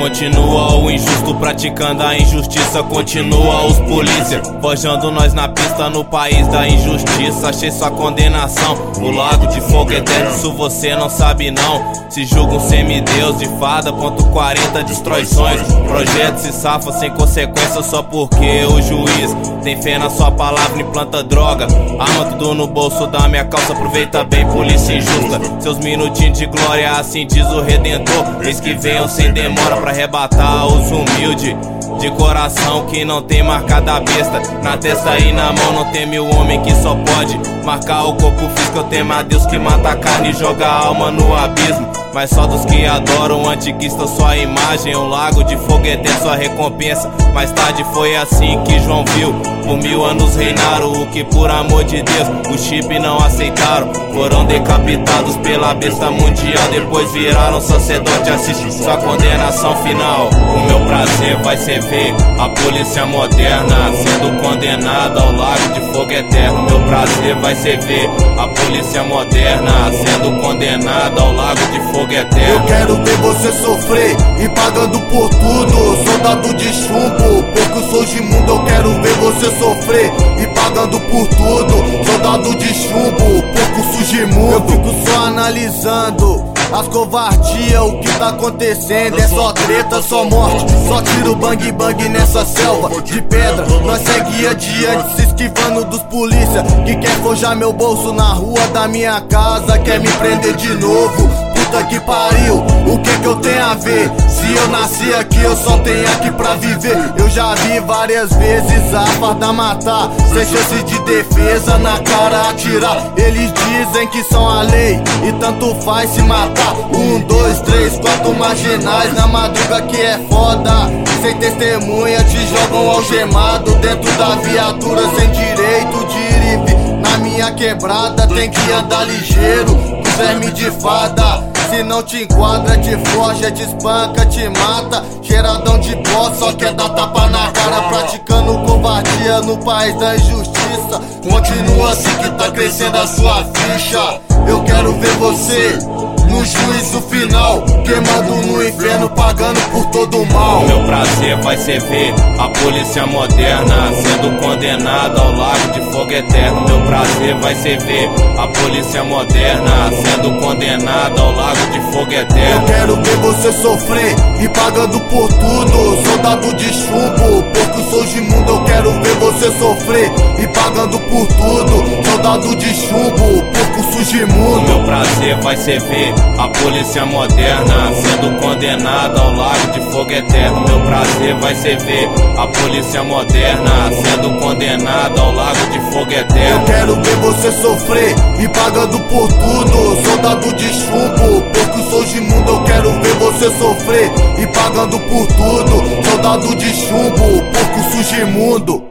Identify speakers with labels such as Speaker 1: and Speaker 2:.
Speaker 1: Continua o injusto praticando a injustiça, continua os polícia forjando nós na pista no país da injustiça. Achei sua condenação, o lago de fogo eterno, isso você não sabe não. Se julga um semideus de fada, ponto 40 destrói sonhos. Projeto se safa sem consequência só porque o juiz tem fé na sua palavra e planta droga. Arma tudo no bolso da minha calça, aproveita bem, polícia injusta. Seus minutinhos de glória, assim diz o Redentor. Eis que venham sem demora pra arrebatar os humildes de coração que não tem marca da besta. Na testa e na mão não teme o homem que só pode marcar o corpo físico. Eu temo a Deus que mata a carne e joga a alma no abismo. Mas só dos que adoram o anticristo sua imagem. Um lago de fogo é ter sua recompensa. Mais tarde foi assim que João viu. Por 1000 anos reinaram o que por amor de Deus o chip não aceitaram. Foram decapitados pela besta mundial. Depois viraram sacerdote, assiste sua condenação final. O meu prazer vai ser ver a polícia moderna sendo condenada ao lago de fogo eterno. Meu prazer vai ser ver a polícia moderna sendo condenada ao lago de fogo eterno.
Speaker 2: Eu quero ver você sofrer e pagando por tudo. Soldado de chumbo, pouco sou de mundo. Eu quero ver você sofrer e pagando por tudo. Soldado de chumbo, pouco sujimundo. Eu fico só analisando as covardias, o que tá acontecendo. É só treta, só morte, só tiro bang bang nessa selva de pedra. Nós segue adiante, se esquivando dos polícia que quer forjar meu bolso na rua da minha casa. Quer me prender de novo, puta que pariu, o que eu tenho a ver? Se eu nasci aqui eu só tenho aqui pra viver. Eu já vi várias vezes a farda matar, sem chance de defesa, na cara atirar. Eles dizem que são a lei e tanto faz se matar. 1, 2, 3, 4 marginais na madruga que é foda. Sem testemunha te jogam algemado dentro da viatura sem direito de ir e vir. Na minha quebrada tem que andar ligeiro, verme de fada. Se não te enquadra, te forja, te espanca, te mata. Cheiradão de pó, só quer dar tapa na cara. Praticando covardia no país da injustiça. Continua assim que tá crescendo a sua ficha. Eu quero ver você no juízo final, queimando no inferno, pagando por todo o mal.
Speaker 1: Meu prazer vai ser ver a polícia moderna sendo condenada ao lago de fogo eterno. Meu prazer vai ser ver a polícia moderna sendo condenada ao lago de fogo eterno.
Speaker 2: Eu quero ver você sofrer e pagando por tudo. Soldado de chumbo, pouco sou de mundo. Eu quero ver você sofrer e pagando por tudo. Soldado de chumbo, pouco sujimundo.
Speaker 1: Meu prazer vai ser ver a polícia moderna sendo condenada ao lago de fogo eterno. Meu prazer vai ser ver a polícia moderna sendo condenada ao lago de fogo eterno.
Speaker 2: Eu quero ver você sofrer e pagando por tudo. Soldado de chumbo, pouco sou de mundo. Eu quero ver você sofrer e pagando por tudo. Soldado de chumbo, pouco sujimundo.